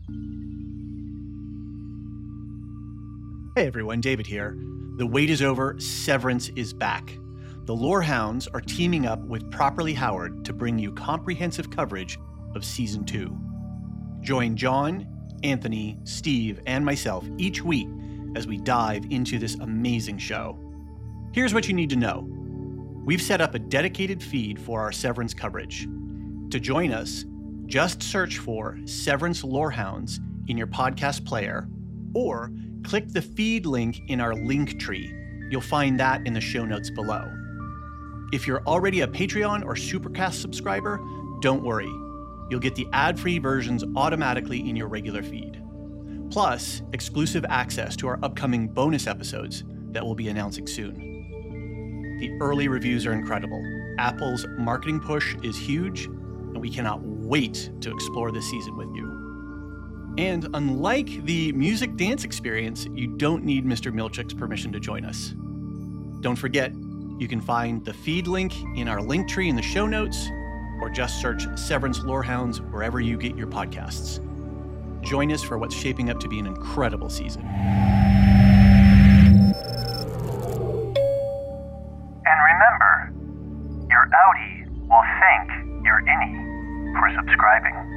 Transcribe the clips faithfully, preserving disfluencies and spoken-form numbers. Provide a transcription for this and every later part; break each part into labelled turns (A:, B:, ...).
A: Hey everyone, David here. The wait is over, Severance is back. The Lorehounds are teaming up with Properly Howard to bring you comprehensive coverage of Season two. Join John, Anthony, Steve, and myself each week as we dive into this amazing show. Here's what you need to know. We've set up a dedicated feed for our Severance coverage. To join us, just search for Severance Lorehounds in your podcast player, or click the feed link in our link tree. You'll find that in the show notes below. If you're already a Patreon or Supercast subscriber, don't worry. You'll get the ad-free versions automatically in your regular feed. Plus, exclusive access to our upcoming bonus episodes that we'll be announcing soon. The early reviews are incredible. Apple's marketing push is huge, and we cannot wait to explore this season with you. And unlike the music dance experience, you don't need Mister Milchick's permission to join us. Don't forget, you can find the feed link in our link tree in the show notes, or just search Severance Lorehounds wherever you get your podcasts. Join us for what's shaping up to be an incredible season.
B: And remember, your outie will thank your innie for subscribing.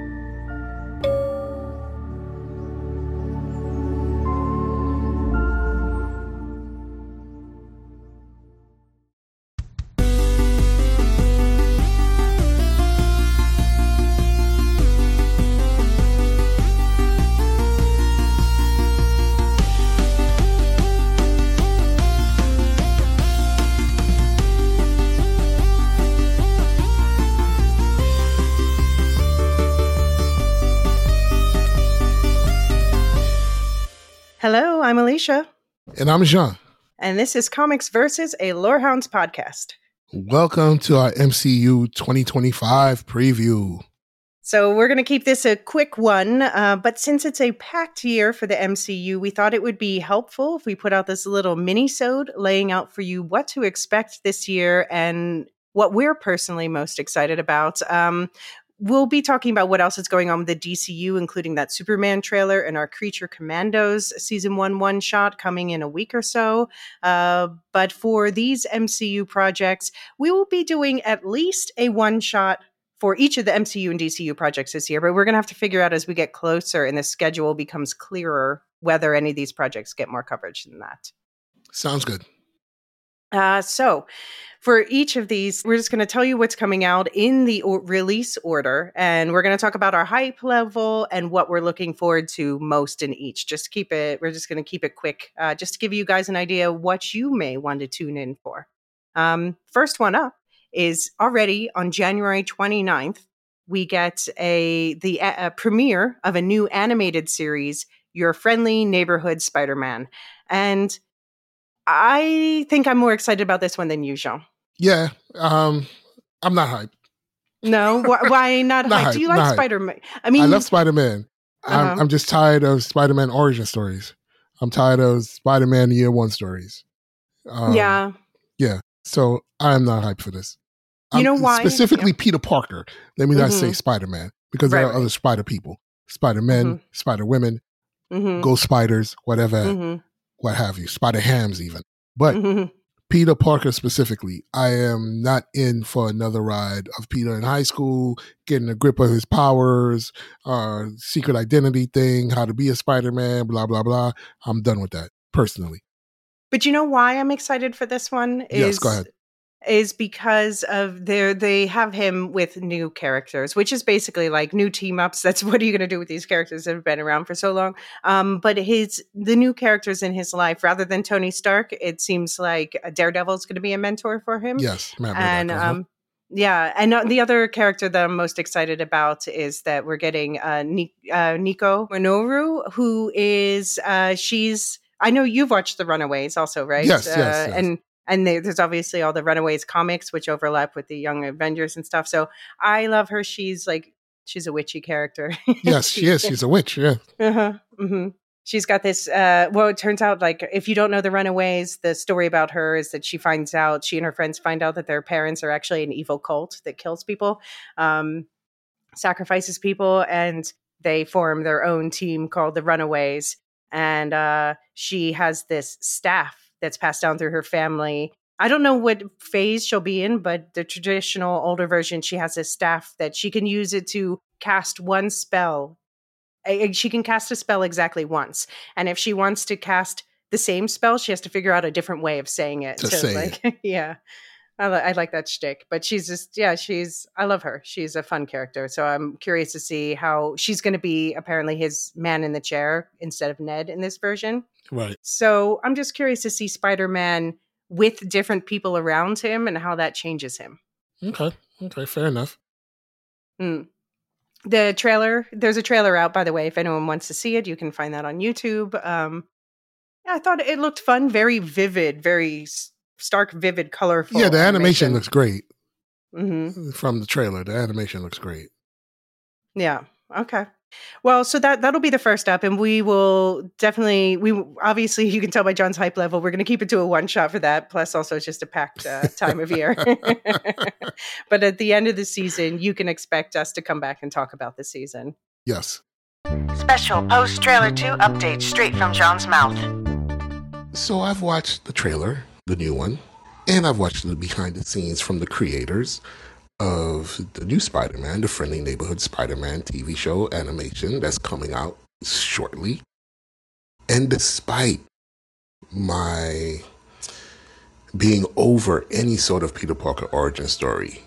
C: Hello, I'm Alicia.
D: And I'm Jean.
C: And this is Comics Versus, a Lorehounds podcast.
D: Welcome to our M C U twenty twenty-five preview.
C: So we're going to keep this a quick one, uh, but since it's a packed year for the M C U, we thought it would be helpful if we put out this little mini-sode laying out for you what to expect this year and what we're personally most excited about. Um, We'll be talking about what else is going on with the D C U, including that Superman trailer and our Creature Commandos season one one-shot coming in a week or so. Uh, but for these M C U projects, we will be doing at least a one-shot for each of the M C U and D C U projects this year. But we're going to have to figure out as we get closer and the schedule becomes clearer whether any of these projects get more coverage than that.
D: Sounds good.
C: Uh, so for each of these, we're just going to tell you what's coming out in the o- release order, and we're going to talk about our hype level and what we're looking forward to most in each. Just keep it, we're just going to keep it quick, uh, just to give you guys an idea what you may want to tune in for. Um, first one up is already on January twenty-ninth. We get a the a, a premiere of a new animated series, Your Friendly Neighborhood Spider-Man. And I think I'm more excited about this one than you, Jean.
D: Yeah, um, I'm not hyped.
C: No, wh- why not,
D: Not
C: hyped?
D: hyped,
C: Do you like
D: not hyped.
C: Spider-Man? I mean,
D: I love Spider-Man.
C: Uh-huh.
D: I'm, I'm just tired of Spider-Man origin stories. I'm tired of Spider-Man year one stories. Um,
C: yeah.
D: Yeah, so I'm not hyped for this.
C: You
D: I'm,
C: know why?
D: Specifically Peter Parker. Let me not
C: Mhm.
D: say Spider-Man, because
C: Right,
D: there are
C: right.
D: other Spider people. Spider-Men,
C: Mhm.
D: Spider-Women,
C: Mm-hmm.
D: Ghost Spiders, whatever,
C: Mm-hmm.
D: what have you. Spider-Hams even. But
C: Mm-hmm.
D: Peter Parker specifically, I am not in for another ride of Peter in high school, getting a grip of his powers, uh, secret identity thing, how to be a Spider-Man, blah, blah, blah. I'm done with that, personally.
C: But you know why I'm excited for this one? Is,
D: Yes, go ahead.
C: Is because of their they have him with new characters, which is basically like new team ups. That's what are you going to do with these characters that have been around for so long? Um, but his the new characters in his life, rather than Tony Stark, it seems like Daredevil is going to be a mentor for him.
D: Yes, Matt Murdock.
C: And
D: uh-huh.
C: um, yeah, and uh, the other character that I'm most excited about is that we're getting uh, Ni- uh, Nico Minoru, who is uh, she's. I know you've watched The Runaways, also, right?
D: Yes, yes,
C: uh,
D: yes.
C: And and they, there's obviously all the Runaways comics, which overlap with the Young Avengers and stuff. So I love her. She's like she's a witchy character.
D: Yes, she is. She's a witch. Yeah.
C: Uh-huh. Mm-hmm. She's got this, uh, well, it turns out, like, if you don't know The Runaways, the story about her is that she finds out, she and her friends find out that their parents are actually an evil cult that kills people, um, sacrifices people, and they form their own team called the Runaways. And uh, she has this staff that's passed down through her family. I don't know what phase she'll be in, but the traditional older version, she has a staff that she can use it to cast one spell. She can cast a spell exactly once. And if she wants to cast the same spell, she has to figure out a different way of saying it.
D: To
C: to
D: say
C: like,
D: it.
C: Yeah. I, li- I like that shtick, but she's just, yeah, she's, I love her. She's a fun character. So I'm curious to see how she's going to be apparently his man in the chair instead of Ned in this version.
D: Right.
C: So I'm just curious to see Spider-Man with different people around him and how that changes him.
D: Okay. Okay. Fair enough.
C: Mm. The trailer, there's a trailer out, by the way. If anyone wants to see it, you can find that on YouTube. Um, yeah, I thought it looked fun, very vivid, very stark, vivid, colorful.
D: Yeah, the animation,
C: animation.
D: looks great.
C: Mm-hmm.
D: From the trailer, the animation looks great.
C: Yeah. Okay. Well, so that that'll be the first up, and we will definitely. We obviously, you can tell by John's hype level, we're going to keep it to a one shot for that. Plus, also it's just a packed uh, time of year. But at the end of the season, you can expect us to come back and talk about the season.
D: Yes.
E: Special post trailer two update straight from John's mouth.
D: So I've watched the trailer, the new one, and I've watched the behind the scenes from the creators of the new Spider-Man, the Friendly Neighborhood Spider-Man T V show animation that's coming out shortly. And despite my being over any sort of Peter Parker origin story,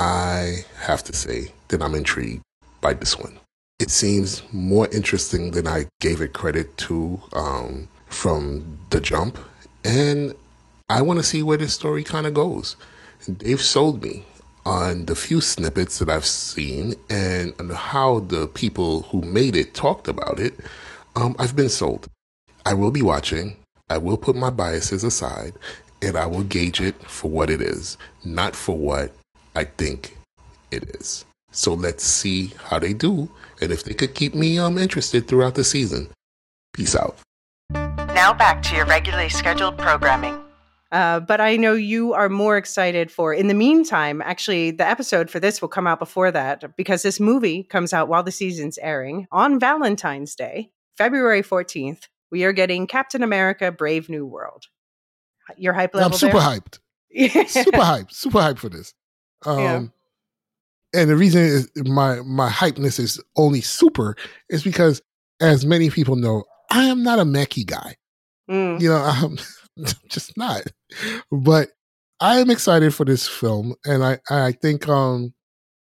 D: I have to say that I'm intrigued by this one. It seems more interesting than I gave it credit to um, from the jump, and I want to see where this story kind of goes. They've sold me on the few snippets that I've seen and on how the people who made it talked about it. Um, I've been sold. I will be watching. I will put my biases aside, and I will gauge it for what it is, not for what I think it is. So let's see how they do, and if they could keep me um interested throughout the season. Peace out.
E: Now back to your regularly scheduled programming.
C: Uh, but I know you are more excited for, in the meantime, actually, the episode for this will come out before that, because this movie comes out while the season's airing on Valentine's Day, February fourteenth. We are getting Captain America: Brave New World. Your hype level
D: I'm super
C: there?
D: hyped. Super hyped. Super hyped for this. Um,
C: Yeah.
D: And the reason is my, my hypeness is only super is because, as many people know, I am not a Mackie guy.
C: Mm.
D: You know, I'm just not. But I am excited for this film, and I, I think um,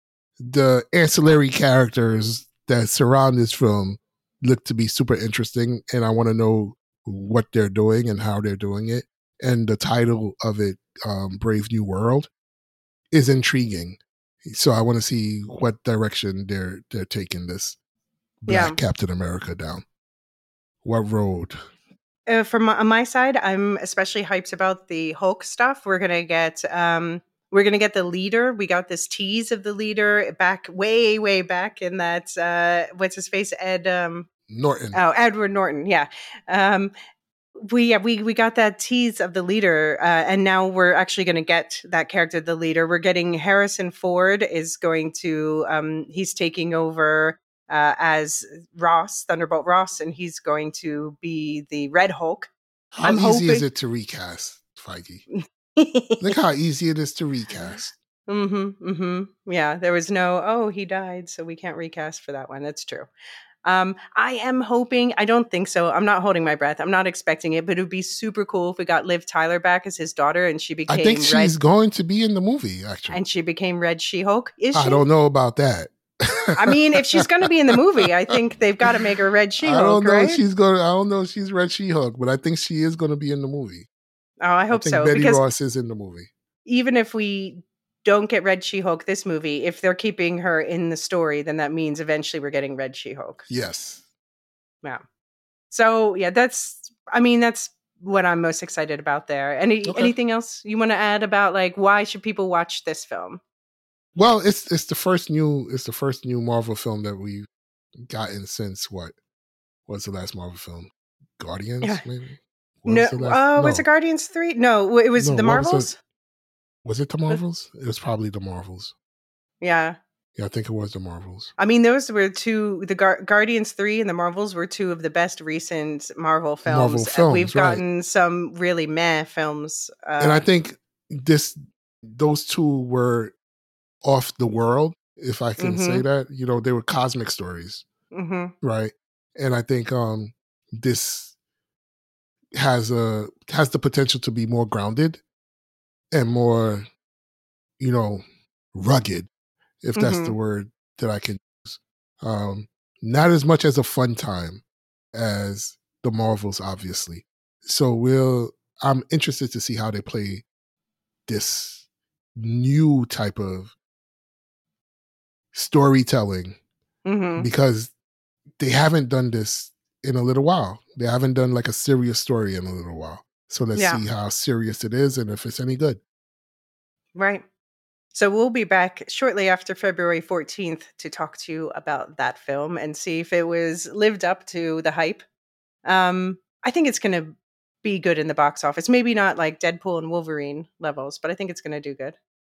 D: the ancillary characters that surround this film look to be super interesting, and I want to know what they're doing and how they're doing it. And the title of it, um, Brave New World, is intriguing. So I want to see what direction they're they're taking this Black
C: Yeah.
D: Captain America down. What road?
C: Uh, from my, on my side, I'm especially hyped about the Hulk stuff. We're gonna get, um, we're gonna get the leader. We got this tease of the leader back, way, way back in that. Uh, what's his face? Ed. Um,
D: Norton.
C: oh, Edward Norton. Yeah. Um, we yeah, we we got that tease of the leader, uh, and now we're actually going to get that character, the leader. We're getting Harrison Ford is going to. Um, he's taking over. Uh, as Ross, Thunderbolt Ross, and he's going to be the Red Hulk.
D: How
C: I'm
D: easy is
C: hoping-
D: it to recast, Feige? Look how easy it is to recast.
C: Mm-hmm, mm-hmm. Yeah, there was no, oh, he died, so we can't recast for that one. That's true. Um, I am hoping, I don't think so. I'm not holding my breath. I'm not expecting it, but it would be super cool if we got Liv Tyler back as his daughter and she became
D: I think she's
C: Red,
D: going to be in the movie, actually.
C: and she became Red She-Hulk. Is she?
D: I don't know about that.
C: I mean, if she's going to be in the movie, I think they've got to make her Red She-Hulk,
D: I don't know
C: right?
D: if she's going. I don't know if she's Red She-Hulk, but I think she is going to be in the movie.
C: Oh, I hope
D: I think
C: so.
D: Betty
C: because
D: Ross is in the movie.
C: even if we don't get Red She-Hulk this movie, if they're keeping her in the story, then that means eventually we're getting Red She-Hulk.
D: Yes.
C: Yeah. So yeah, that's. I mean, that's what I'm most excited about there. Any
D: Okay.
C: anything else you want to add about like why should people watch this film?
D: Well, it's it's the first new it's the first new Marvel film that we've gotten since what was the last Marvel film? Guardians,
C: Yeah.
D: maybe. What
C: No,
D: was the last-
C: uh, was
D: no.
C: it Guardians three? No, it was
D: No,
C: the
D: what was
C: Marvels.
D: Was it the Marvels? It was probably the Marvels.
C: Yeah.
D: Yeah, I think it was the Marvels.
C: I mean, those were two, the Gar- Guardians three and the Marvels were two of the best recent Marvel films.
D: Marvel films,
C: We've
D: right.
C: gotten some really meh films. Uh,
D: And I think this, those two were off the world, if I can say
C: Mhm.
D: that. You know, they were cosmic stories,
C: mhm.
D: right? And I think um, this has a has the potential to be more grounded and more, you know, rugged, if that's the
C: Mhm.
D: word that I can use. Um, not as much as a fun time as the Marvels, obviously. So we'll. I'm interested to see how they play this new type of storytelling,
C: Mhm.
D: because they haven't done this in a little while. They haven't done like a serious story in a little while. So let's
C: Yeah.
D: see how serious it is and if it's any good.
C: Right. So we'll be back shortly after February fourteenth to talk to you about that film and see if it was lived up to the hype. Um, I think it's going to be good in the box office. Maybe not like Deadpool and Wolverine levels, but I think it's going to do good.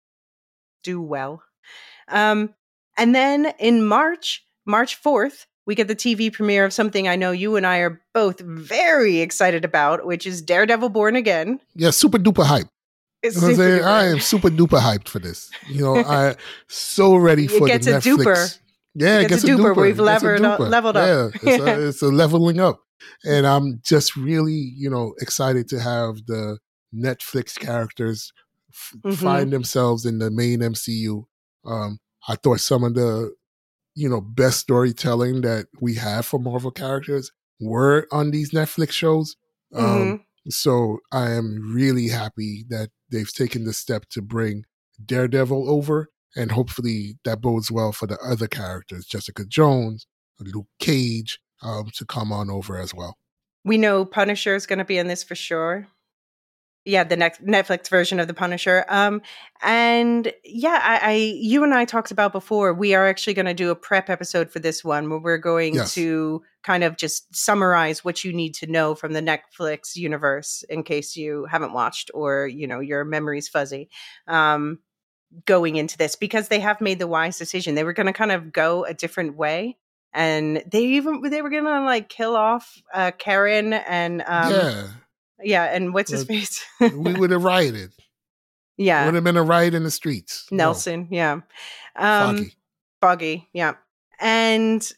C: Do well. Um, and then in March, March fourth, we get the T V premiere of something I know you and I are both very excited about, which is Daredevil Born Again.
D: Yeah, super duper hype.
C: It's
D: You know what I'm
C: super
D: saying? I
C: duper.
D: am super duper hyped for this. You know, I so ready
C: It
D: for the
C: gets a
D: Netflix.
C: duper.
D: Yeah,
C: It
D: it
C: gets
D: gets
C: a
D: a
C: duper.
D: duper.
C: We've
D: It gets a
C: leveled up-
D: duper.
C: leveled up.
D: Yeah, it's a, it's a leveling up. And I'm just really, you know, excited to have the Netflix characters f-
C: Mhm.
D: find themselves in the main M C U. Um, I thought some of the, you know, best storytelling that we have for Marvel characters were on these Netflix shows. Um,
C: Mhm.
D: so I am really happy that they've taken the step to bring Daredevil over, and hopefully that bodes well for the other characters, Jessica Jones, Luke Cage, um, to come on over as well.
C: We know Punisher is going to be in this for sure. Yeah, the next Netflix version of the Punisher. Um, and yeah, I, I, you and I talked about before. We are actually going to do a prep episode for this one, where we're going
D: Yes.
C: to kind of just summarize what you need to know from the Netflix universe, in case you haven't watched or you know your memory's fuzzy. Um, going into this, because they have made the wise decision. They were going to kind of go a different way, and they even they were going to like kill off uh, Karen and um,
D: yeah,
C: yeah, and what's his
D: But
C: face?
D: we would have rioted. It
C: Yeah,
D: would have been a riot in the streets. No,
C: Nelson. Yeah, um,
D: Foggy.
C: Foggy. Yeah, and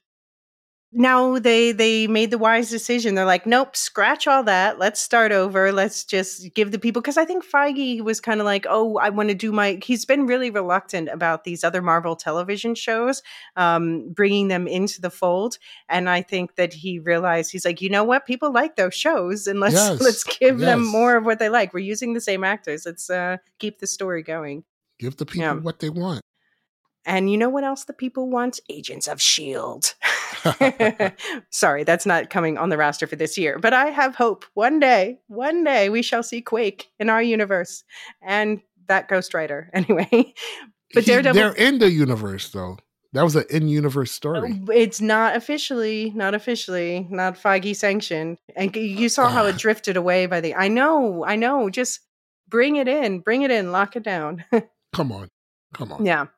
C: now they they made the wise decision. They're like, nope, scratch all that. Let's start over. Let's just give the people, because I think Feige was kind of like, oh, I want to do my. He's been really reluctant about these other Marvel television shows, um, bringing them into the fold. And I think that he realized, he's like, you know what, people like those shows, and let's
D: Yes,
C: let's give them
D: yes.
C: more of what they like. We're using the same actors. Let's uh, keep the story going.
D: Give the people
C: Yeah.
D: what they want.
C: And you know what else the people want? Agents of S H I E L D. Sorry, that's not coming on the roster for this year. But I have hope. One day, one day we shall see Quake in our universe. And that Ghost Rider. Anyway. But
D: He-
C: Daredevil.
D: they're in the universe, though. That was an in-universe story.
C: Oh, it's not officially, not officially, not Feige sanctioned. And you saw how it drifted away by the. I know, I know. Just bring it in, bring it in, lock it down.
D: Come on. Come on.
C: Yeah.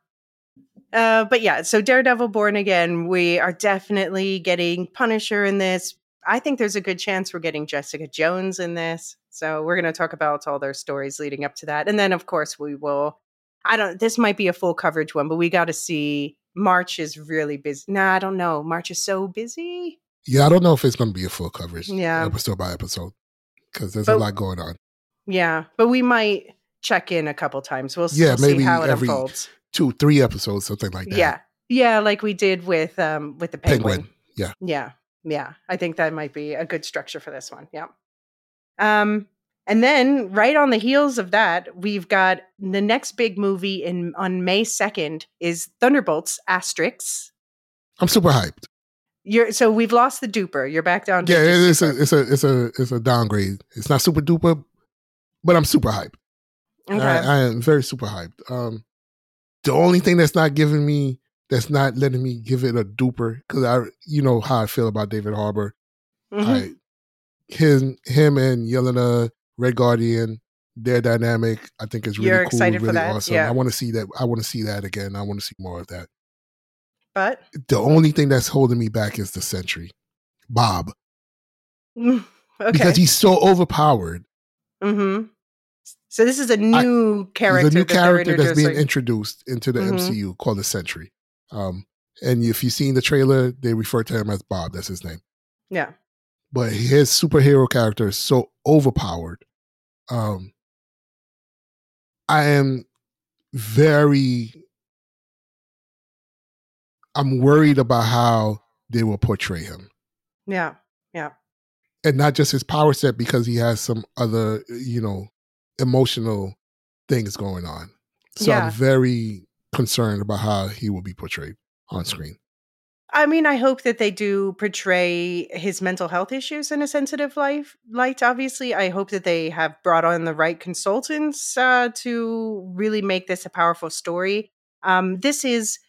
C: Uh, but yeah, so Daredevil Born Again, we are definitely getting Punisher in this. I think there's a good chance we're getting Jessica Jones in this. So we're going to talk about all their stories leading up to that. And then, of course, we will. I don't, this might be a full coverage one, but we got to see. March is really busy. Nah, I don't know. March is so busy.
D: Yeah, I don't know if it's going to be a full coverage,
C: Yeah.
D: episode by episode, because there's
C: But-
D: a lot going on.
C: Yeah, but we might check in a couple times. We'll,
D: Yeah,
C: we'll see
D: maybe
C: how it
D: every
C: unfolds.
D: Two, three episodes, something like that.
C: Yeah. Yeah, like we did with um with the penguin.
D: Penguin. Yeah.
C: Yeah. Yeah. I think that might be a good structure for this one. Yeah. Um and then right on the heels of that, we've got the next big movie in on May second is Thunderbolts Asterix.
D: I'm super hyped.
C: You're so we've lost the duper. You're back down to
D: Yeah,
C: just
D: it's
C: super.
D: a, it's a, it's a, it's a downgrade. It's not super duper, but I'm super hyped.
C: Okay.
D: I, I am very super hyped. Um, the only thing that's not giving me, that's not letting me give it a duper, because I, you know how I feel about David Harbour.
C: Mhm.
D: I, him, him and Yelena, Red Guardian, their dynamic, I think is really
C: You're
D: cool,
C: excited for
D: really
C: that?
D: awesome.
C: Yeah.
D: I want to see that. I want to see that again. I want to see more of that.
C: But
D: The only thing that's holding me back is the Sentry, Bob.
C: okay.
D: Because he's so overpowered.
C: Mm-hmm. So this is a new
D: I,
C: character.
D: The new
C: that
D: character that's being
C: introducing.
D: introduced into the
C: Mhm.
D: M C U called the Sentry. Um, and if you've seen the trailer, they refer to him as Bob. That's his name.
C: Yeah.
D: But his superhero character is so overpowered. Um, I am very... I'm worried about how they will portray him.
C: Yeah. Yeah.
D: And not just his power set, because he has some other, you know, emotional things going on. So
C: Yeah.
D: I'm very concerned about how he will be portrayed on screen.
C: I mean, I hope that they do portray his mental health issues in a sensitive life, light, obviously. I hope that they have brought on the right consultants uh, to really make this a powerful story. Um, this is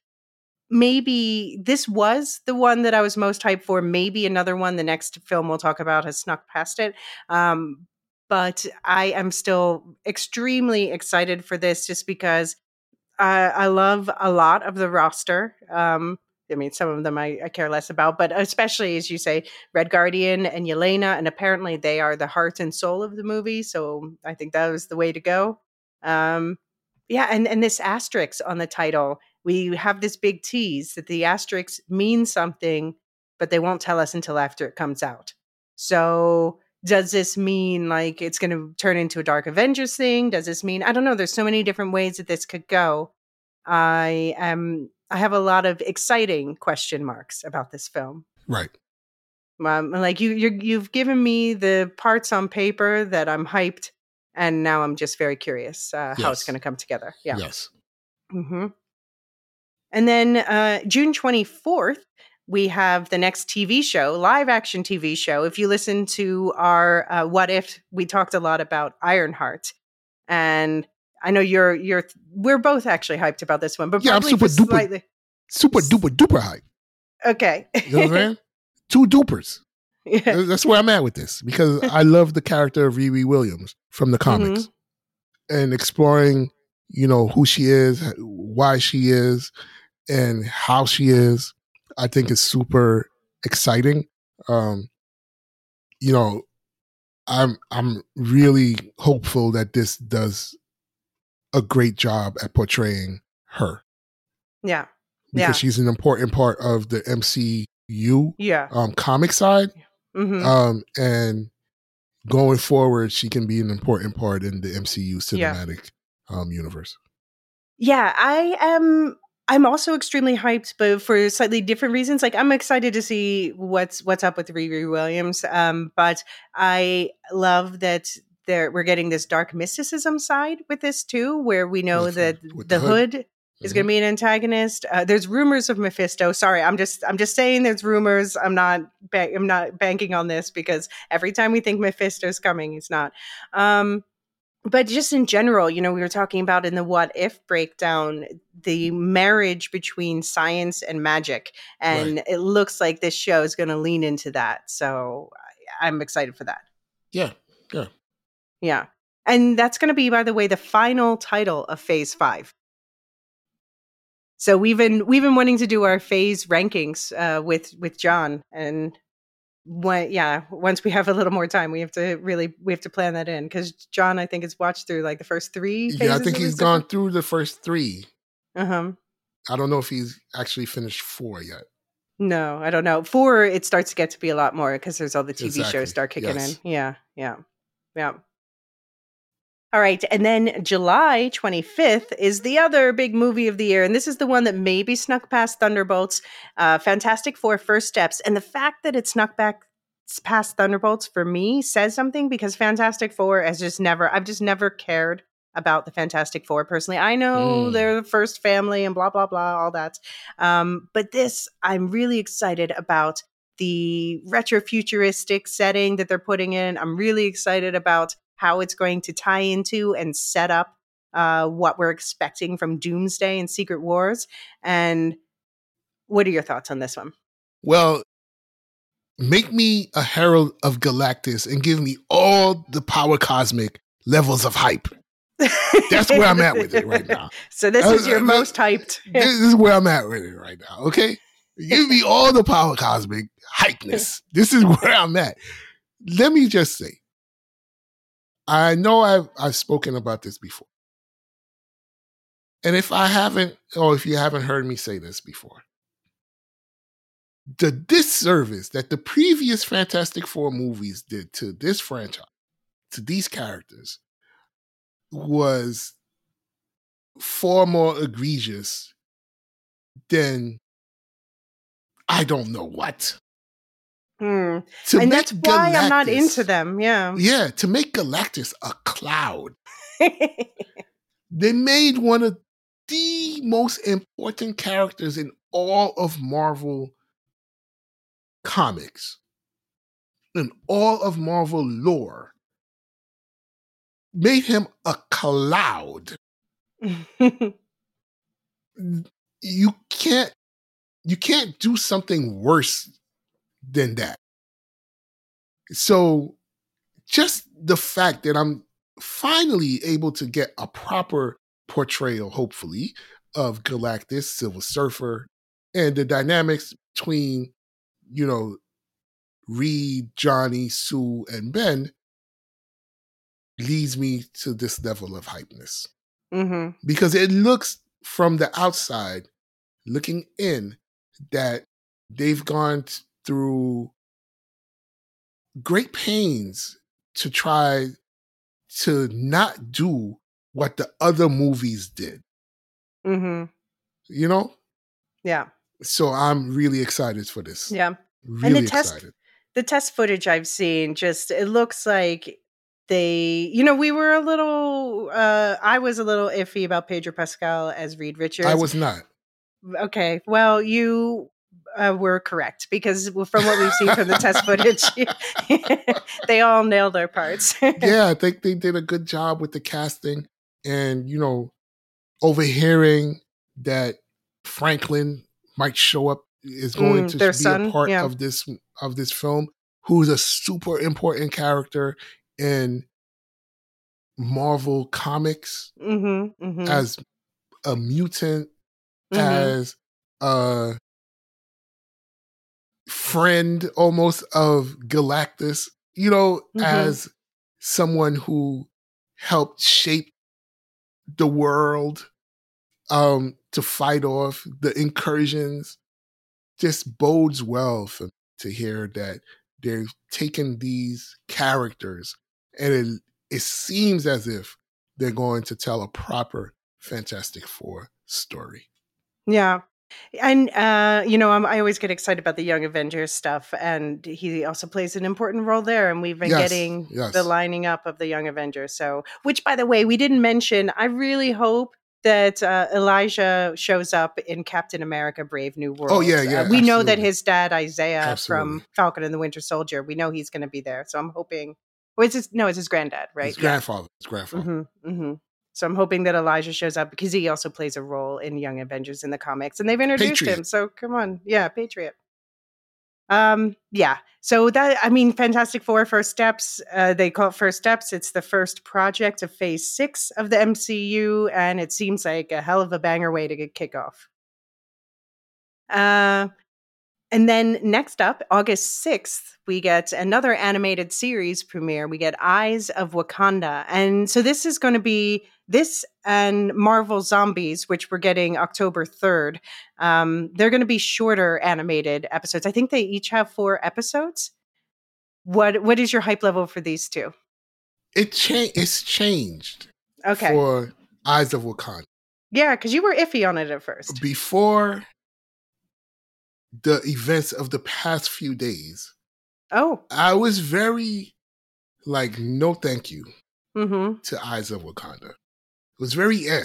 C: maybe, this was the one that I was most hyped for. Maybe another one, the next film we'll talk about, has snuck past it. Um, but I am still extremely excited for this just because I, I love a lot of the roster. Um, I mean, some of them I, I care less about, but especially, as you say, Red Guardian and Yelena, and apparently they are the heart and soul of the movie. So I think that was the way to go. Um, yeah, and, and this asterisk on the title, we have this big tease that the asterisk means something, but they won't tell us until after it comes out. So does this mean like it's going to turn into a Dark Avengers thing? Does this mean, I don't know, there's so many different ways that this could go. I am, I have a lot of exciting question marks about this film.
D: Right.
C: Um, like you, you're, you've given me the parts on paper that I'm hyped, and now I'm just very curious uh, how it's
D: Yes.
C: going to come together. Yeah.
D: Yes.
C: Mm-hmm. And then uh, June twenty-fourth, we have the next T V show, live action T V show. If you listen to our uh, What If, we talked a lot about Ironheart. And I know you're, you're, we're both actually hyped about this one, but
D: Yeah, I'm
C: probably
D: super
C: for
D: duper,
C: slightly.
D: super duper duper hype.
C: Okay.
D: You know what I'm saying? Two dupers.
C: Yeah.
D: That's where I'm at with this, because I love the character of Riri Williams from the comics,
C: Mm-hmm.
D: and exploring, you know, who she is, why she is, and how she is, I think is super exciting. Um, you know, I'm I'm really hopeful that this does a great job at portraying her,
C: Yeah.
D: because
C: Yeah.
D: she's an important part of the M C U
C: Yeah.
D: um, comic side.
C: Mm-hmm.
D: Um, and going forward, she can be an important part in the M C U
C: Yeah.
D: cinematic um, universe.
C: Yeah, I am. I'm also extremely hyped, but for slightly different reasons. Like, I'm excited to see what's what's up with Riri Williams. Um, but I love that there we're getting this dark mysticism side with this too, where we know
D: With-
C: that
D: with
C: the,
D: the Hood.
C: Hood is going to be an antagonist. Uh, there's rumors of Mephisto. Sorry, I'm just I'm just saying there's rumors. I'm not ba- I'm not banking on this, because every time we think Mephisto's coming, he's not. Um, but just in general, you know, we were talking about in the What If breakdown, the marriage between science and magic. And
D: Right.
C: it looks like this show is going to lean into that. So I- I'm excited for that.
D: Yeah, yeah.
C: Yeah. And that's going to be, by the way, the final title of Phase Five. So we've been we've been wanting to do our phase rankings uh, with with John, and when, yeah, once we have a little more time, we have to really we have to plan that in, because John, I think, has watched through like the first three.
D: Yeah, I
C: phases
D: think
C: of
D: he's
C: this
D: gone
C: different-
D: through the first three.
C: Uh-huh.
D: I don't know if he's actually finished four yet.
C: No, I don't know. Four, it starts to get to be a lot more because there's all the T V
D: Exactly.
C: shows start kicking
D: Yes.
C: in. Yeah, yeah, yeah. All right, and then July twenty-fifth is the other big movie of the year, and this is the one that maybe snuck past Thunderbolts, uh, Fantastic Four: First Steps. And the fact that it snuck back past Thunderbolts for me says something, because Fantastic Four has just never, I've just never cared about the Fantastic Four personally. I know
D: Mm.
C: they're the first family and blah, blah, blah, all that. Um, but this, I'm really excited about the retro-futuristic setting that they're putting in. I'm really excited about how it's going to tie into and set up uh, what we're expecting from Doomsday and Secret Wars. And what are your thoughts on this one?
D: Well, make me a herald of Galactus and give me all the power cosmic levels of hype. That's where I'm at with it right now.
C: So this
D: Uh,
C: is your
D: uh,
C: most hyped.
D: This is where I'm at with it right now. Okay, give me all the power cosmic hypeness. This is where I'm at. Let me just say, I know I've I've spoken about this before, and if I haven't, or if you haven't heard me say this before, the disservice that the previous Fantastic Four movies did to this franchise, to these characters, was far more egregious than I don't know what.
C: Hmm.
D: To
C: And
D: make
C: that's why I'm not
D: Galactus-
C: into them. Yeah.
D: Yeah, to make Galactus a cloud. They made one of the most important characters in all of Marvel comics, in all of Marvel lore. Made him a cloud. You can't you can't do something worse than that. So just the fact that I'm finally able to get a proper portrayal, hopefully, of Galactus, Silver Surfer, and the dynamics between, you know, Reed, Johnny, Sue, and Ben leads me to this level of hypeness.
C: hmm
D: Because it looks from the outside, looking in, that they've gone t- through great pains to try to not do what the other movies did,
C: hmm
D: you know?
C: Yeah.
D: So I'm really excited for this.
C: Yeah.
D: Really
C: the test-
D: excited.
C: The test footage I've seen, just it looks like they, you know, we were a little, uh, I was a little iffy about Pedro Pascal as Reed Richards.
D: I was not.
C: Okay. Well, you uh, were correct because from what we've seen from the test footage, they all nailed their parts.
D: Yeah, I think they did a good job with the casting, and, you know, overhearing that Franklin might show up is going
C: Mm,
D: to
C: their
D: be
C: son,
D: a part
C: yeah.
D: of this of this film, who's a super important character in Marvel comics
C: hmm hmm
D: as a mutant,
C: hmm
D: as a friend almost of Galactus, you know,
C: Mhm.
D: as someone who helped shape the world um, to fight off the incursions. Just bodes well for to hear that they've taken these characters and it, it seems as if they're going to tell a proper Fantastic Four story.
C: Yeah. And, uh, you know, I'm, I always get excited about the Young Avengers stuff. And he also plays an important role there. And we've been
D: Yes,
C: getting
D: yes.
C: the lining up of the Young Avengers. So, which, by the way, we didn't mention. I really hope that uh, Elijah shows up in Captain America Brave New World.
D: Oh, yeah, yeah,
C: Uh, we know that
D: absolutely.
C: his dad, Isaiah,
D: Absolutely.
C: from Falcon and the Winter Soldier, we know he's going to be there. So I'm hoping. Or is his, no, it's his granddad, right?
D: His grandfather. His grandfather.
C: hmm hmm So I'm hoping that Elijah shows up because he also plays a role in Young Avengers in the comics, and they've introduced
D: Patriot.
C: him. So come on, yeah, Patriot. Um, yeah. So that I mean, Fantastic Four First Steps. Uh, they call it First Steps. It's the first project of Phase Six of the M C U, and it seems like a hell of a banger way to get kick off. Uh, and then next up, August sixth, we get another animated series premiere. We get Eyes of Wakanda. And so this is going to be this and Marvel Zombies, which we're getting October third. Um, they're going to be shorter animated episodes. I think they each have four episodes. What What is your hype level for these two?
D: It cha- It's changed
C: Okay.
D: for Eyes of Wakanda.
C: Yeah, because you were iffy on it at first.
D: Before the events of the past few days,
C: Oh.
D: I was very like, no thank you
C: Mm-hmm.
D: to Eyes of Wakanda. It was very eh.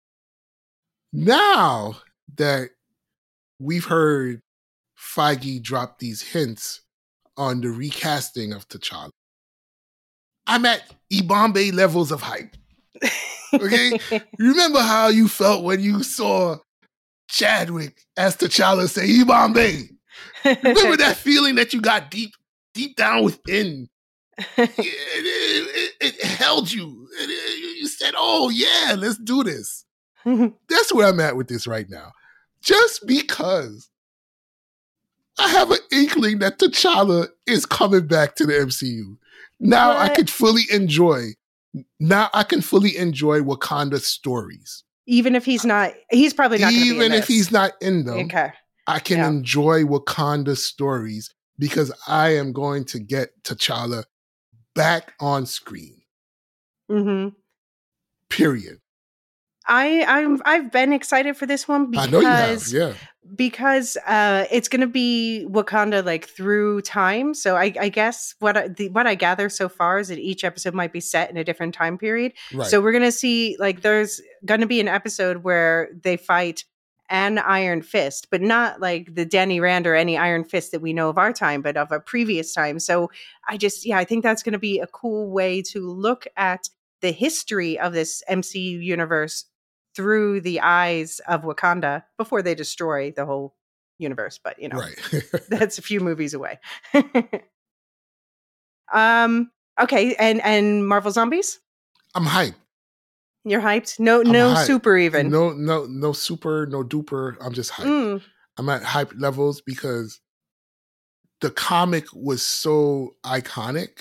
D: Now that we've heard Feige drop these hints on the recasting of T'Challa, I'm at Ibambe levels of hype. Okay? Remember how you felt when you saw Chadwick as T'Challa say, Ibambe? Remember that feeling that you got deep, deep down within it, it, it, it held you. It, it, you said, "Oh yeah, let's do this." That's where I'm at with this right now. Just because I have an inkling that T'Challa is coming back to the M C U, now
C: What?
D: I could fully enjoy. Now I can fully enjoy Wakanda's stories.
C: Even if he's not, he's probably not.
D: Even
C: be in
D: if
C: this.
D: he's not in them,
C: Okay.
D: I can
C: Yeah.
D: enjoy Wakanda's stories because I am going to get T'Challa back on screen.
C: Mm-hmm.
D: Period.
C: I I'm I've been excited for this one because
D: I know you have, yeah.
C: because uh, it's going to be Wakanda like through time. So I, I guess what I, the, what I gather so far is that each episode might be set in a different time period.
D: Right.
C: So we're going to see like there's going to be an episode where they fight an Iron Fist, but not like the Danny Rand or any Iron Fist that we know of our time, but of a previous time. So I just yeah, I think that's going to be a cool way to look at the history of this M C U universe through the eyes of Wakanda before they destroy the whole universe. But, you know,
D: Right.
C: that's a few movies away. um. Okay. And, and Marvel Zombies?
D: I'm hyped.
C: You're hyped? No,
D: I'm
C: no
D: hyped.
C: super even.
D: No, no, no super, no duper. I'm just hyped.
C: Mm.
D: I'm at hype levels because the comic was so iconic.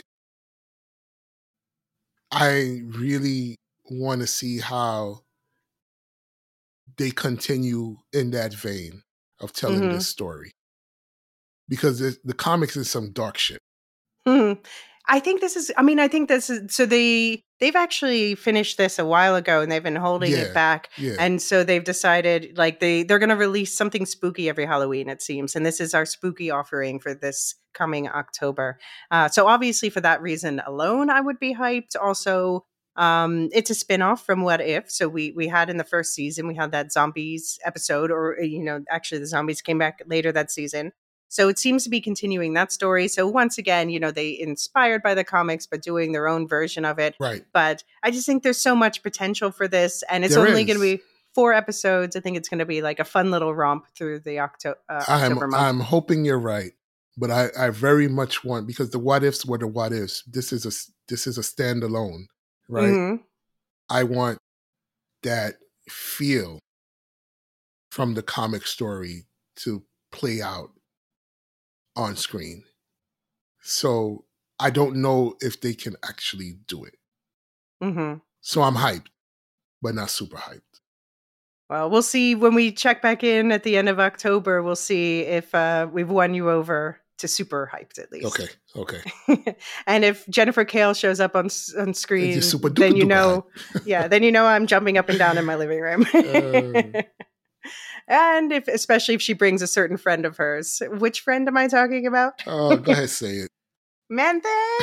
D: I really want to see how they continue in that vein of telling
C: Mhm.
D: this story. Because the, the comics is some dark shit.
C: Mhm. I think this is, I mean, I think this is, so they, they've actually finished this a while ago and they've been holding
D: Yeah,
C: it back.
D: yeah.
C: And so they've decided like they, they're going to release something spooky every Halloween, it seems. And this is our spooky offering for this coming October. Uh, so obviously for that reason alone, I would be hyped. Also, um, it's a spinoff from What If. So we, we had in the first season, we had that zombies episode, or, you know, actually the zombies came back later that season. So it seems to be continuing that story. So once again, you know, they inspired by the comics, but doing their own version of it.
D: Right.
C: But I just think there's so much potential for this. And it's
D: There
C: only
D: is.
C: going to be four episodes. I think it's going to be like a fun little romp through the Octo- uh,
D: I'm,
C: October month.
D: I'm hoping you're right. But I, I very much want, because the what ifs were the what ifs. This is a, this is a standalone, right?
C: Mhm.
D: I want that feel from the comic story to play out on screen. So I don't know if they can actually do it.
C: Mhm.
D: So I'm hyped, but not super hyped.
C: Well, we'll see when we check back in at the end of October. We'll see if uh, we've won you over to super hyped at least.
D: Okay, okay.
C: And if Jennifer Kale shows up on s- on screen,
D: You're super duper
C: then you
D: duper
C: know, yeah, then you know I'm jumping up and down in my living room.
D: Uh.
C: And if, especially if she brings a certain friend of hers, which friend am I talking about?
D: Oh, go ahead, say it.
C: Man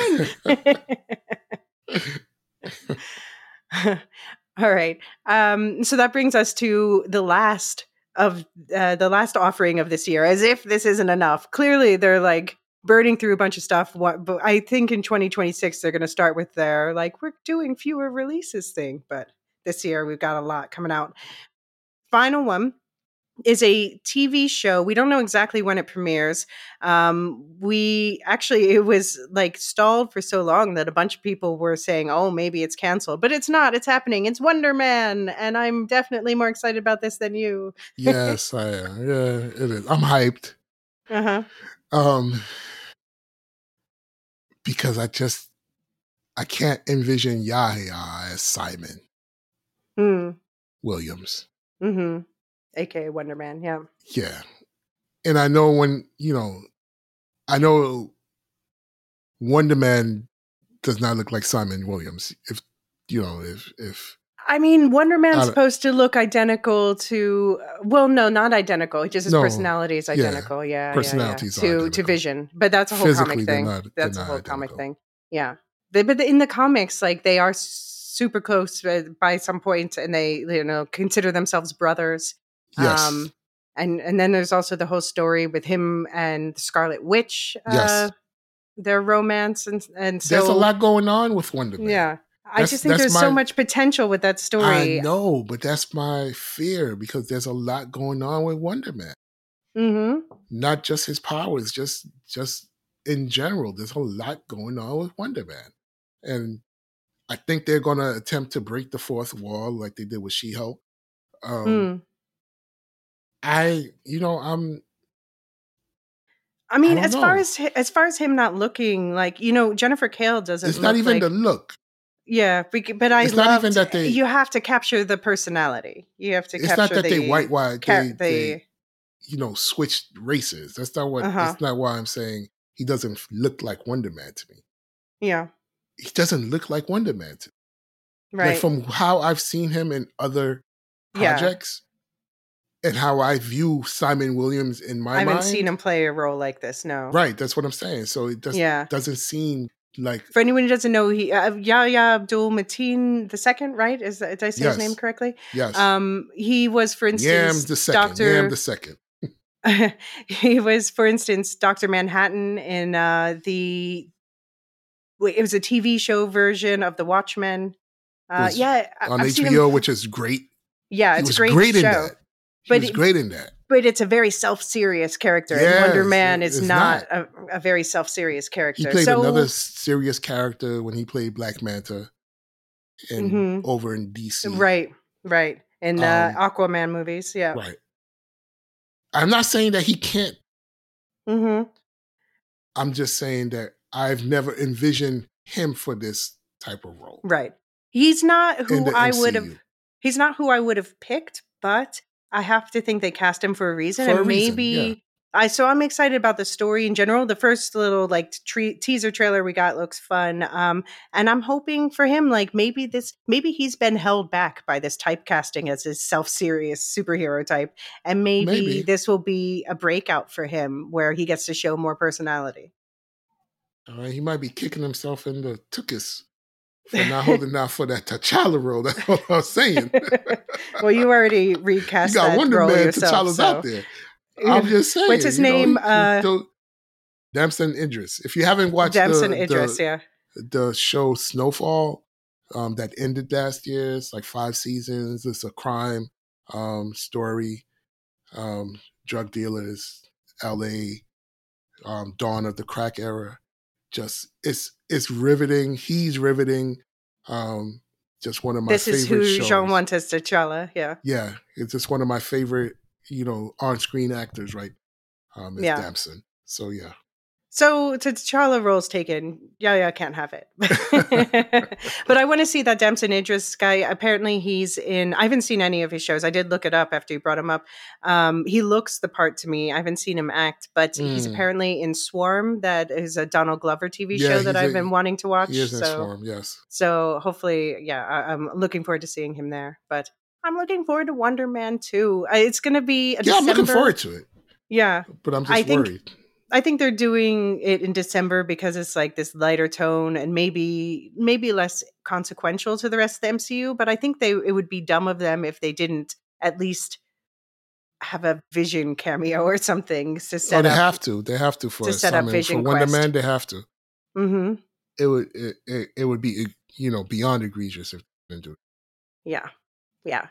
C: thing. All right. Um, so that brings us to the last of uh, the last offering of this year, as if this isn't enough. Clearly, they're like burning through a bunch of stuff. What, but I think in twenty twenty-six, they're going to start with their like, we're doing fewer releases thing. But this year, we've got a lot coming out. Final one is a T V show. We don't know exactly when it premieres. Um, we actually, it was like stalled for so long that a bunch of people were saying, oh, maybe it's canceled, but it's not. It's happening. It's Wonder Man. And I'm definitely more excited about this than you.
D: Yes, I am. Yeah, it is. I'm hyped.
C: Uh-huh.
D: Um, because I just, I can't envision Yahya as Simon
C: Mm.
D: Williams.
C: Mm-hmm. A K A Wonder Man. Yeah.
D: Yeah. And I know when, you know, I know Wonder Man does not look like Simon Williams. If, you know, if, if,
C: I mean, Wonder
D: I
C: Man's
D: don't-
C: supposed to look identical to, well, no, not identical. Just his
D: No,
C: personality is
D: yeah,
C: identical. Yeah.
D: personalities
C: yeah,
D: are
C: yeah. To, to
D: identical.
C: Vision. But that's a whole
D: Physically,
C: comic
D: they're
C: thing.
D: not- they're
C: that's a
D: not
C: whole comic
D: identical.
C: thing. Yeah. They, but in the comics, like they are super close uh, by some point and they, you know, consider themselves brothers.
D: yes.
C: Um, and, and then there's also the whole story with him and Scarlet Witch. Uh,
D: Yes.
C: Their romance. And, and so.
D: There's a lot going on with Wonder Man.
C: Yeah. I
D: That's-
C: just think
D: that's
C: there's so
D: my-
C: much potential with that story.
D: I know, but that's my fear because there's a lot going on with Wonder Man.
C: Mm-hmm.
D: Not just his powers, just just in general, there's a lot going on with Wonder Man. And I think they're going to attempt to break the fourth wall like they did with She-Hulk. Um,
C: Mm.
D: I, you know, I'm,
C: I mean,
D: don't
C: as far
D: know.
C: as hi- as far as him not looking like, you know, Jennifer Kale doesn't
D: it's
C: look
D: not even
C: like
D: the look.
C: yeah, bec- but I
D: It's not even
C: loved
D: that they,
C: you have to capture the personality. You have to
D: it's not
C: capture
D: that they
C: the
D: whitewash,
C: char-
D: they,
C: the
D: they, you know, switched races. That's not what,
C: uh-huh.
D: that's not why I'm saying he doesn't look like Wonder Man to me.
C: Yeah,
D: He doesn't look like Wonder Man to me. Like
C: right.
D: from how I've seen him in other
C: Yeah.
D: projects and how I view Simon Williams in my
C: I haven't
D: mind.
C: seen him play a role like this, no.
D: Right, that's what I'm saying. So it just
C: Yeah.
D: doesn't seem like
C: For anyone who doesn't know, he uh, Yahya Abdul Mateen the second, right? Is that, did I say his name
D: Yes.
C: correctly?
D: yes.
C: Um, he was, for
D: Yam
C: instance,
D: the second.
C: Doctor
D: Yam the second.
C: he was, for instance, Doctor Manhattan in uh, the. wait, It was a T V show version of The Watchmen. Uh,
D: Was
C: yeah, I-
D: on
C: I've
D: H
C: seen
D: B O,
C: him.
D: which is great.
C: Yeah,
D: He
C: it's
D: was
C: a great,
D: great in
C: show,
D: that. He
C: but
D: was
C: it-
D: great in that.
C: but it's a very self-serious character. and Wonder
D: Yes,
C: Man
D: it-
C: is
D: it's
C: not, A, a very self-serious
D: He
C: character.
D: played
C: so,
D: another serious character when he played Black Manta in
C: Mhm.
D: over in D C.
C: right, right, in the
D: Um,
C: Aquaman movies, yeah.
D: Right. I'm not saying that he can't.
C: Mm-hmm.
D: I'm just saying that I've never envisioned him for this type of role
C: Right. He's not
D: in
C: who
D: the
C: I would have.
D: M C U.
C: He's not who I would have picked, but I have to think they cast him for a reason,
D: For
C: and
D: a reason,
C: maybe
D: yeah.
C: I. So I'm excited about the story in general. The first little like tre- teaser trailer we got looks fun, um, and I'm hoping for him. Like maybe this, maybe he's been held back by this typecasting as his self-serious superhero type, and maybe,
D: Maybe.
C: this will be a breakout for him where he gets to show more personality.
D: All right, he might be kicking himself in the tuchus for not holding out for that T'Challa role. That's what I was saying.
C: Well, you already
D: You
C: recast
D: got
C: that
D: Wonder
C: role
D: Man,
C: yourself.
D: T'Challa's
C: So.
D: out there. I'm just saying.
C: What's his
D: you know,
C: name?
D: he- he
C: Uh,
D: don't- Damson Idris. If you haven't watched
C: Damson
D: the,
C: Idris,
D: the,
C: yeah.
D: the show Snowfall um, that ended last year, it's like five seasons. It's a crime um, story, um, drug dealers, L A, um, dawn of the crack era. Just it's it's riveting. He's riveting. Um, just one of my
C: This is
D: favorite
C: who
D: shows.
C: Jean Montes T'Challa, yeah.
D: Yeah, it's just one of my favorite, you know, on-screen actors, right? Um, is
C: Yeah.
D: Damson. So yeah.
C: So to T'Challa role's taken, yeah, yeah, can't have it. But I want to see that Damson Idris guy. Apparently he's in, I haven't seen any of his shows. I did look it up after you brought him up. Um, he looks the part to me. I haven't seen him act, but he's
D: Mm.
C: apparently in Swarm. That is a Donald Glover T V
D: Yeah,
C: show that
D: he's
C: I've
D: a-
C: been wanting to watch.
D: He is in
C: so,
D: Swarm, yes.
C: so hopefully, yeah, I, I'm looking forward to seeing him there. But I'm looking forward to Wonder Man too. I, it's going to be a
D: Yeah,
C: December.
D: I'm looking forward to it,
C: Yeah.
D: but I'm just
C: I think-
D: worried.
C: I think they're doing it in December because it's like this lighter tone and maybe maybe less consequential to the rest of the M C U. But I think they it would be dumb of them if they didn't at least have a Vision cameo or something to
D: Oh,
C: set
D: they
C: up.
D: have to. They have to for
C: to set up
D: Simon.
C: Vision
D: For Wonder
C: Quest.
D: Man, they have to.
C: Mm-hmm.
D: It would it, it, it would be you know beyond egregious if they didn't do it.
C: Yeah, yeah.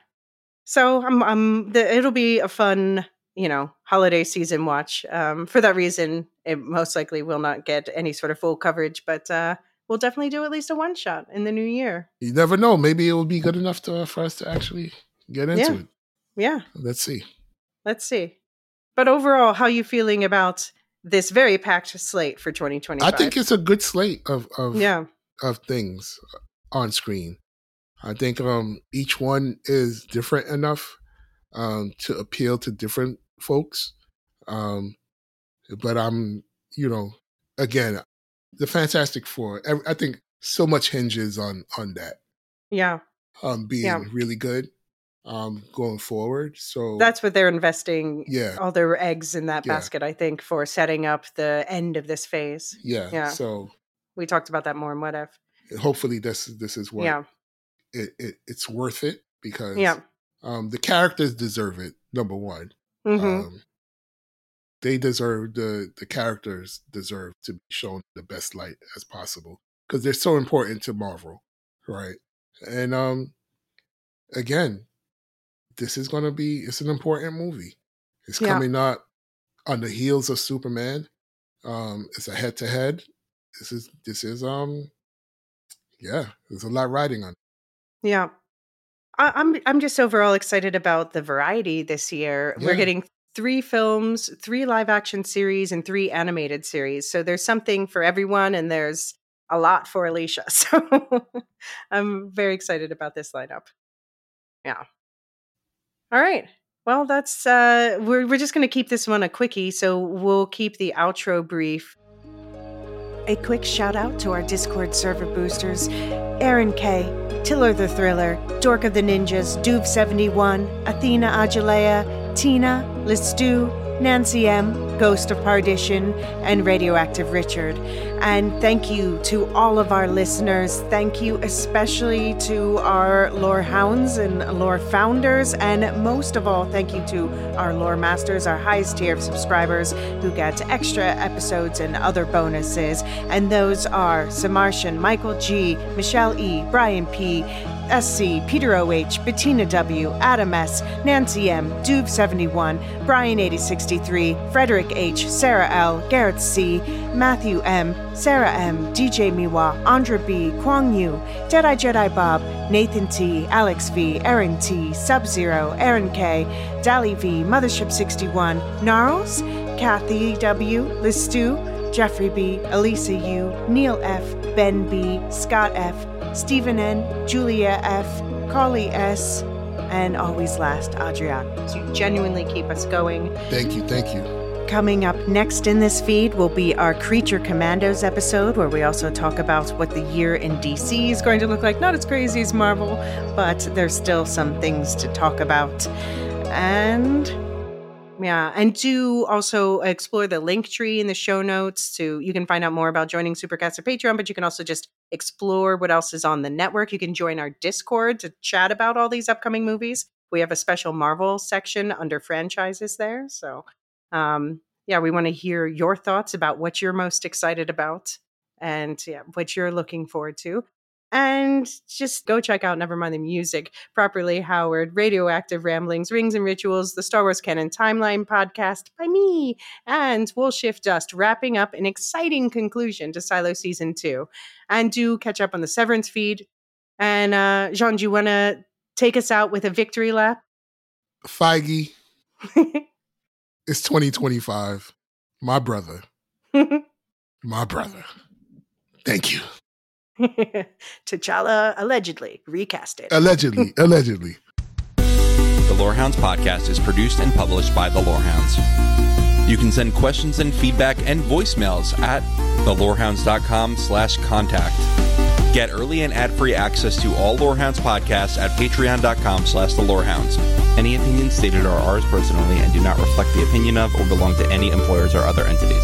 C: So I'm I'm the, it'll be a fun you know holiday season watch. Um, for that reason, it most likely will not get any sort of full coverage, but uh, we'll definitely do at least a one shot in the new year.
D: You never know. Maybe it will be good enough to, for us to actually get into
C: Yeah.
D: it.
C: Yeah.
D: Let's see.
C: Let's see. But overall, how are you feeling about this very packed slate for twenty twenty-five?
D: I think it's a good slate of of,
C: yeah.
D: of things on screen. I think um, each one is different enough um, to appeal to different folks. Um, but I'm, you know, again, the Fantastic Four. ev- I think so much hinges on on that
C: Yeah.
D: um, being
C: Yeah.
D: really good um, going forward. So
C: That's what they're investing
D: yeah,
C: all their eggs in that
D: Yeah.
C: basket, I think, for setting up the end of this phase.
D: yeah.
C: Yeah.
D: So
C: We talked about that more in What If.
D: hopefully this this is what
C: Yeah.
D: it, it it's worth it because
C: Yeah.
D: um, the characters deserve it. Number one.
C: hmm
D: Um, they deserve the the characters deserve to be shown the best light as possible because they're so important to Marvel, right? And um, again, this is going to be it's an important movie. It's
C: Yeah.
D: coming out on the heels of Superman, Um, it's a head to head. This is this is um yeah, there's a lot riding on it.
C: Yeah. I, I'm I'm just overall excited about the variety this year. We're
D: Yeah.
C: getting three films, three live action series, and three animated series. So there's something for everyone, and there's a lot for Alicia. So I'm very excited about this lineup. Yeah. All right. Well, that's uh we're we're just gonna keep this one a quickie, so we'll keep the outro brief. A quick shout out to our Discord server boosters, Aaron K, Tiller the Thriller, Dork of the Ninjas, Doove seventy-one, Athena Ajalea, Tina, Listu, Nancy M, Ghost of Pardition, and Radioactive Richard. And thank you to all of our listeners. Thank you especially to our lore hounds and lore founders. And most of all, thank you to our lore masters, our highest tier of subscribers who get extra episodes and other bonuses. And those are Samartian, Michael G, Michelle E, Brian P, S C, Peter O H, Bettina W, Adam S, Nancy M, Doove seventy-one, Brian eighty sixty-three, Frederick H, Sarah L, Garrett C, Matthew M, Sarah M, D J Miwa, Andra B, Kwang Yu, Jedi Jedi Bob, Nathan T, Alex V, Aaron T, Sub-Zero, Aaron K, Dali V, Mothership sixty-one, Gnarls, Kathy W, Listu, Jeffrey B, Elisa U, Neil F, Ben B, Scott F, Stephen N, Julia F, Carly S, and always last, Adrian. So you genuinely keep us going.
D: Thank you, thank you.
C: Coming up next in this feed will be our Creature Commandos episode, where we also talk about what the year in D C is going to look like. Not as crazy as Marvel, but there's still some things to talk about. And yeah, and do also explore the link tree in the show notes. To you can find out more about joining Supercast or Patreon, but you can also just explore what else is on the network. You can join our Discord to chat about all these upcoming movies. We have a special Marvel section under franchises there. So um, yeah, we want to hear your thoughts about what you're most excited about and yeah, what you're looking forward to. And just go check out Nevermind the Music, Properly Howard, Radioactive Ramblings, Rings and Rituals, the Star Wars Canon Timeline podcast by me, and We'll Shift Dust, wrapping up an exciting conclusion to Silo Season two. And do catch up on the Severance feed. And uh, Jean, do you want to take us out with a victory lap?
D: Feige, it's twenty twenty-five. My brother. My brother. Thank you.
C: T'Challa allegedly recasted.
D: Allegedly, allegedly.
F: The Lorehounds podcast is produced and published by The Lorehounds. You can send questions and feedback and voicemails at thelorehounds.com slash contact. Get early and ad-free access to all Lorehounds podcasts at patreon.com slash thelorehounds. Any opinions stated are ours personally and do not reflect the opinion of or belong to any employers or other entities.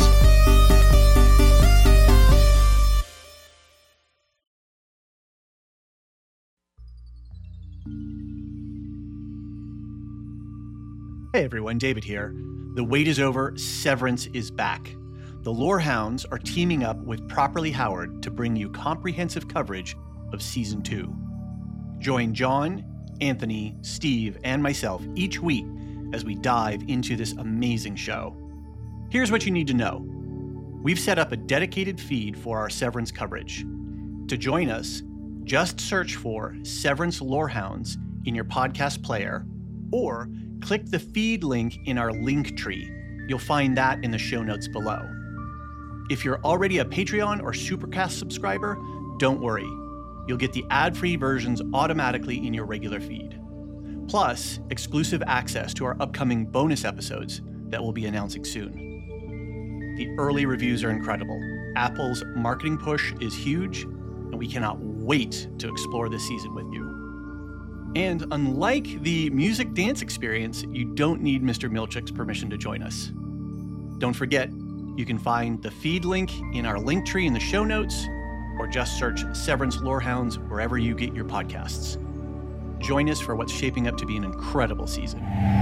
A: Hey everyone, David here. The wait is over, Severance is back. The Lorehounds are teaming up with Properly Howard to bring you comprehensive coverage of Season two. Join John, Anthony, Steve, and myself each week as we dive into this amazing show. Here's what you need to know. We've set up a dedicated feed for our Severance coverage. To join us, just search for Severance Lorehounds in your podcast player, or click the feed link in our link tree. You'll find that in the show notes below. If you're already a Patreon or Supercast subscriber, don't worry. You'll get the ad-free versions automatically in your regular feed. Plus, exclusive access to our upcoming bonus episodes that we'll be announcing soon. The early reviews are incredible. Apple's marketing push is huge, and we cannot wait to explore this season with you. And unlike the music dance experience, you don't need Mister Milchick's permission to join us. Don't forget, you can find the feed link in our link tree in the show notes, or just search Severance Lorehounds wherever you get your podcasts. Join us for what's shaping up to be an incredible season.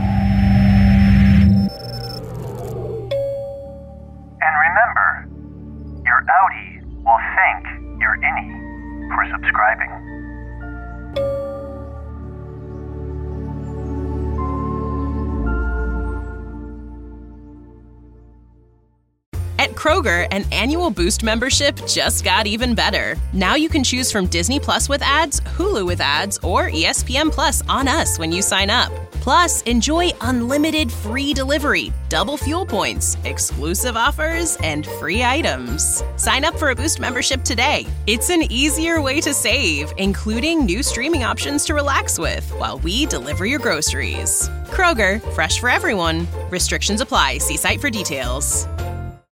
B: And remember, your outie will thank your innie for subscribing.
E: At
G: Kroger, an annual Boost membership just got even better. Now you can choose from Disney Plus with ads, Hulu with ads, or E S P N Plus on us when you sign up. Plus, enjoy unlimited free delivery, double fuel points, exclusive offers, and free items. Sign up for a Boost membership today. It's an easier way to save, including new streaming options to relax with while we deliver your groceries. Kroger, fresh for everyone. Restrictions apply. See site for details.